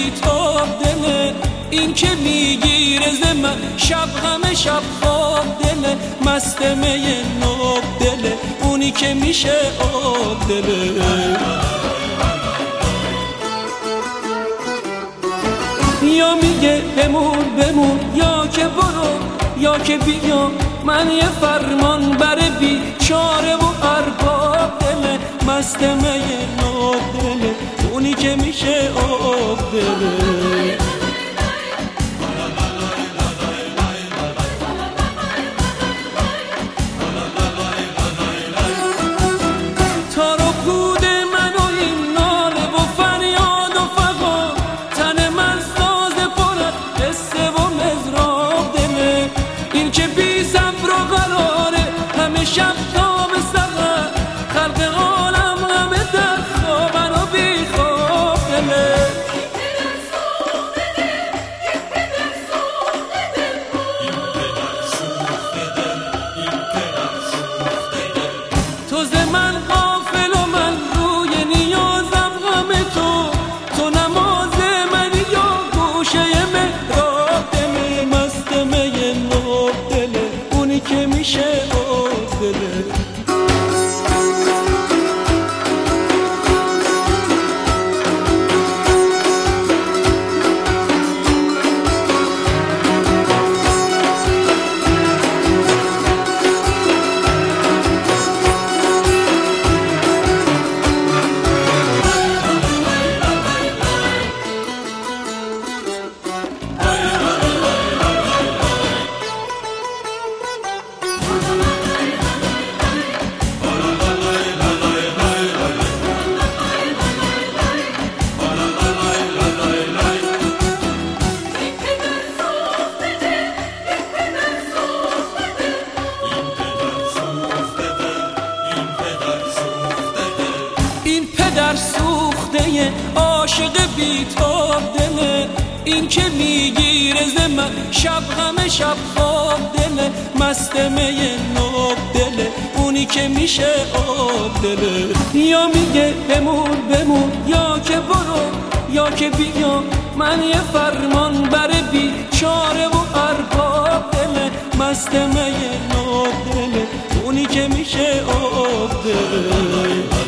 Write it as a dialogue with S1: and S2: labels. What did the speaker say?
S1: بیتاب دله، این که میگیره ز من شب همه شب خواب دله، مست می ناب دله، اونی که میشه آب دله. یا میگه بمون یا که برو یا که بیا، من یه فرمان بر بیچاره و ارباب دله، مست می ناب دله، اونی که میشه آب دله. شب تا به سحر خلق عالم همه در خوابن و بی خواب دله. تو ز من غافل و من روی نیازم غم تو نماز منی یا گوشه محراب دله، مست می ناب دله، اونی که میشه در سوخته عاشق بیتاب دله، این که میگیره ز من شب همه شب خواب دله، مست می ناب دله، اونی که میشه آب دله. یا میگه بمون یا که برو یا که بیا، من یه فرمان بر بیچاره و ارباب دله، مست می ناب دله، اونی که میشه آب دله.